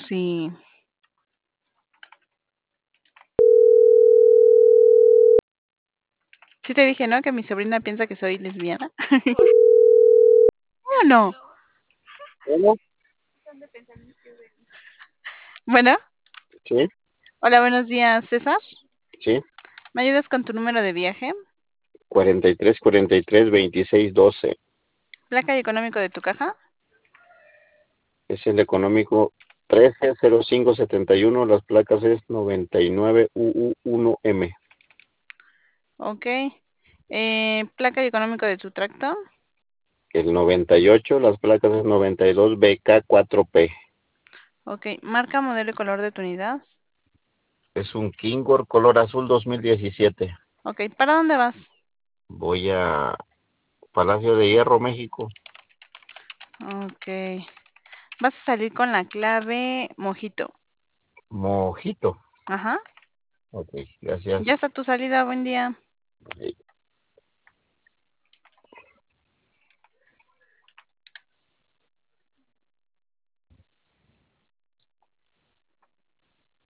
Sí. Sí te dije, ¿no? Que mi sobrina piensa que soy lesbiana. ¿O no? Bueno, Bueno, sí, hola, buenos días, César. sí. ¿Me ayudas con tu número de viaje? 43 26 12. ¿Placa y económico de tu caja? Es el económico 130571. Las placas es 99UU1M. Ok. ¿Placa y económico de tu tracto? El 98. Las placas es 92BK4P. Ok. ¿Marca, modelo y color de tu unidad? Es un Kingor color azul 2017. Ok. ¿Para dónde vas? Voy a Palacio de Hierro, México. Ok. Vas a salir con la clave Mojito. Mojito. Ajá. Ok, gracias. Ya está tu salida, buen día. Sí.